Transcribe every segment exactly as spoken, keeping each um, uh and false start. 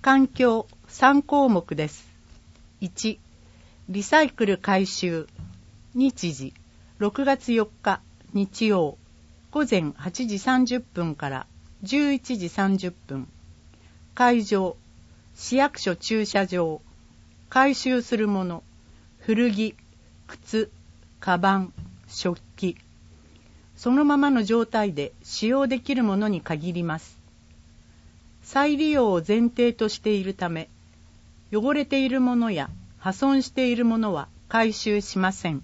環境さん項目です。いち、リサイクル回収。日時ろくがつよっか日曜午前はちじさんじゅっぷんからじゅういちじさんじゅっぷん。会場市役所駐車場。回収するもの、古着、靴、カバン、食器。そのままの状態で使用できるものに限ります。再利用を前提としているため、汚れているものや破損しているものは回収しません。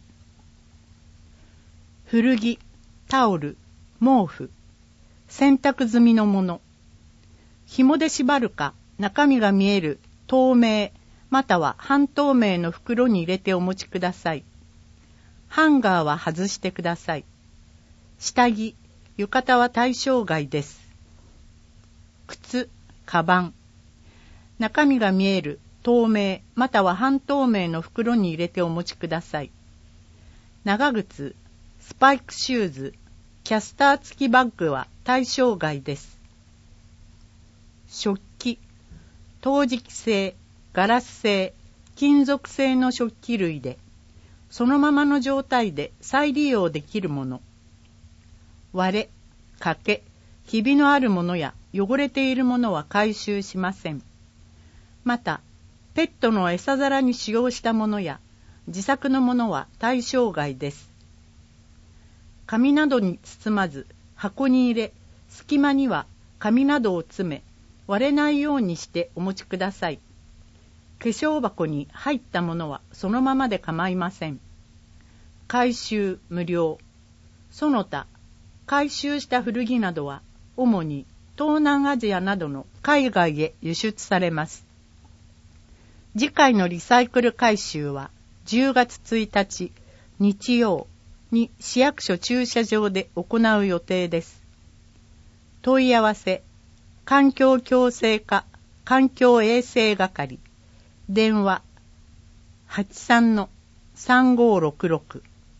古着、タオル、毛布、洗濯済みのもの、紐で縛るか中身が見える透明または半透明の袋に入れてお持ちください。ハンガーは外してください。下着、浴衣は対象外です。靴、カバン、中身が見える透明または半透明の袋に入れてお持ちください。長靴、スパイクシューズ、キャスター付きバッグは対象外です。食器、陶磁器製、ガラス製、金属製の食器類で、そのままの状態で再利用できるもの。割れ、欠け、ひびのあるものや汚れているものは回収しません。また、ペットの餌皿に使用したものや自作のものは対象外です。紙などに包まず箱に入れ、隙間には紙などを詰め、割れないようにしてお持ちください。化粧箱に入ったものはそのままで構いません。回収無料。その他、回収した古着などは主に東南アジアなどの海外へ輸出されます。次回のリサイクル回収はじゅうがつついたち日曜に市役所駐車場で行う予定です。問い合わせ環境共生課環境衛生係電話 はちさんのさんごーろくろく。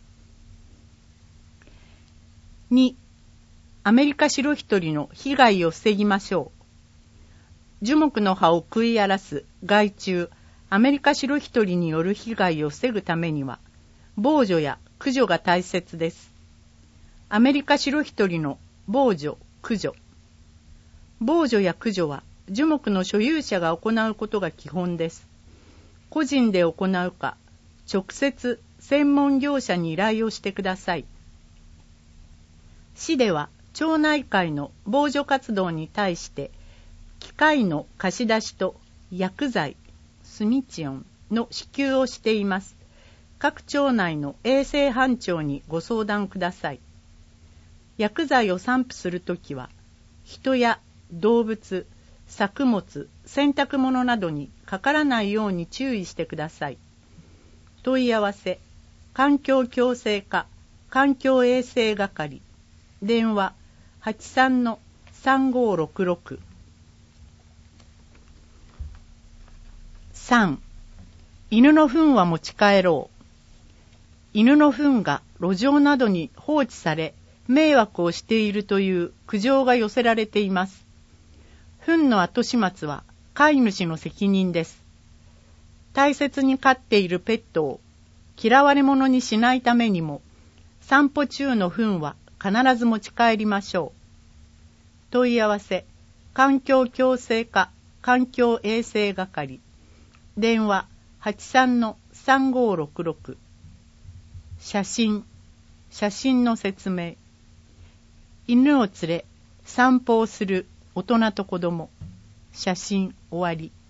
に. アメリカシロヒトリの被害を防ぎましょう。樹木の葉を食い荒らす害虫アメリカシロヒトリによる被害を防ぐためには防除や駆除が大切です。アメリカシロヒトリの防除・駆除。防除や駆除は樹木の所有者が行うことが基本です。個人で行うか、直接専門業者に依頼をしてください。市では町内会の防除活動に対して機械の貸し出しと薬剤、スミチオンの支給をしています。各町内の衛生班長にご相談ください。薬剤を散布するときは人や動物、作物、洗濯物などにかからないように注意してください。問い合わせ環境共生課環境衛生係電話 はちさんのさんごーろくろく。 さん. 犬の糞は持ち帰ろう。犬の糞が路上などに放置され迷惑をしているという苦情が寄せられています。糞の後始末は飼い主の責任です。大切に飼っているペットを嫌われ者にしないためにも、散歩中の糞は必ず持ち帰りましょう。問い合わせ環境共生課環境衛生係電話 はちさんのさんごーろくろく。写真写真の説明。犬を連れ散歩をする大人と子供。写真終わり。